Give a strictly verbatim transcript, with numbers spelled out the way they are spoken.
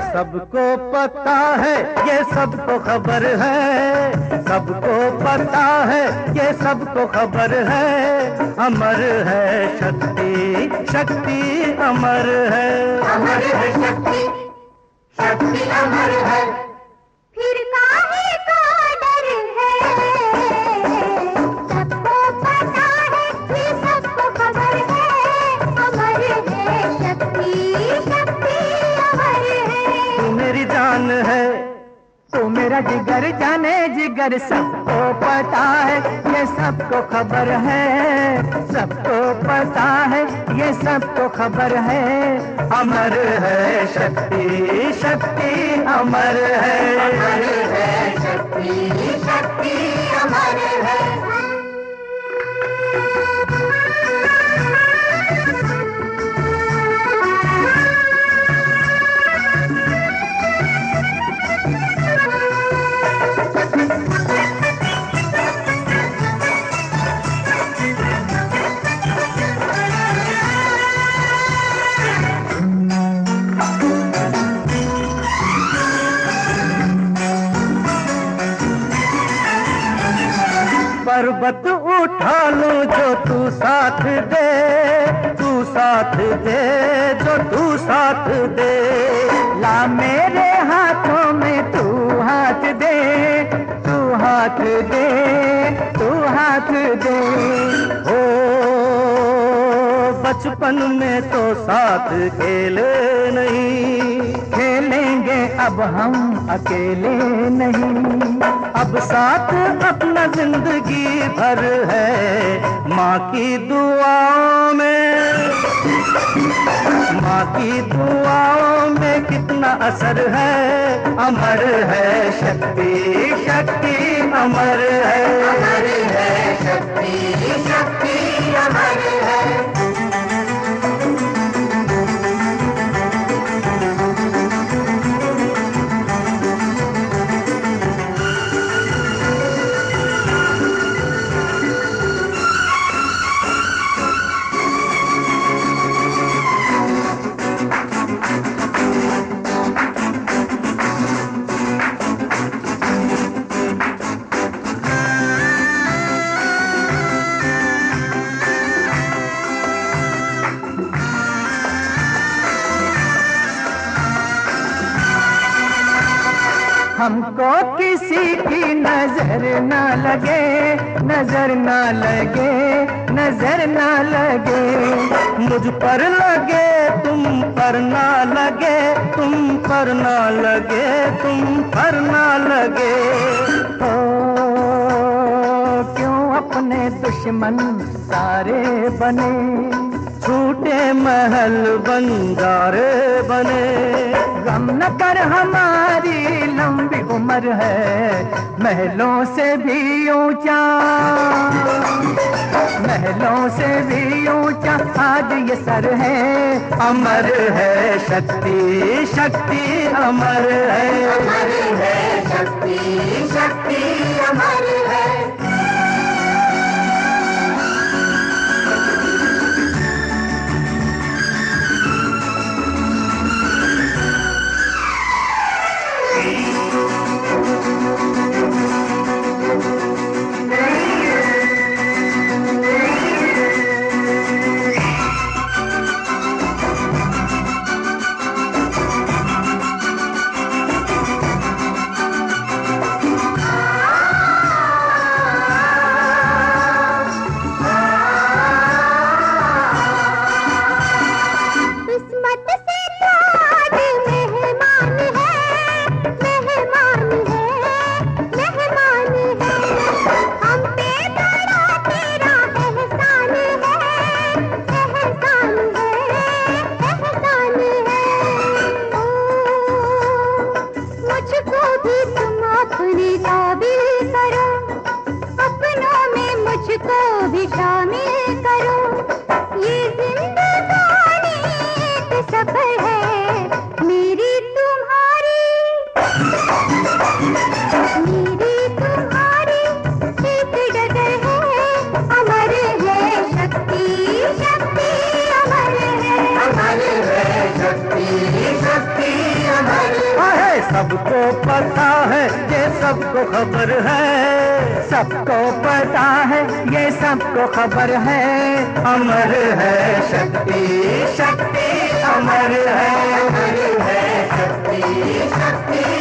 सबको पता है ये सबको खबर है, सबको पता है ये सबको खबर है। अमर है शक्ति, शक्ति अमर है, अमर है शक्ति, शक्ति अमर है। फिर काहे का डर है, सबको पता है ये सबको खबर है। अमर है शक्ति, शक्ति अमर है। तू मेरी जान है, तू मेरा जिगर, जाने जिगर सबको पता है ये सबको खबर है, सबको पता है ये सबको खबर है। अमर है शक्ति, शक्ति अमर है, अमर है शक्ति, शक्ति अमर है। पर्वत उठा लूं जो तू साथ दे, तू साथ दे जो तू साथ दे। ला मेरे हाथों में तू हाथ दे, तू हाथ दे, तू हाथ दे। ओ बचपन में तो साथ खेले नहीं, खेलेंगे अब हम अकेले नहीं। अब साथ अपना जिंदगी भर है, माँ की दुआओं में, माँ की दुआओं में कितना असर है। अमर है शक्ति, शक्ति अमर है, अमर है शक्ति, शक्ति अमर है। हमको किसी की नजर न लगे, नजर न लगे, नजर न लगे। मुझ पर लगे तुम पर ना लगे, तुम पर ना लगे, तुम पर ना लगे। ओ क्यों अपने दुश्मन सारे बने, छूटे महल बंजारे बने। गम न कर हमारी लंबी उम्र है, महलों से भी ऊंचा, महलों से भी ऊंचा आज ये सर है। अमर है शक्ति, शक्ति अमर है, अमर है शक्ति, शक्ति अमर है। सबको पता है ये सबको खबर है, सबको पता है ये सबको खबर है। अमर है शक्ति, शक्ति अमर है, अमर है शक्ति, शक्ति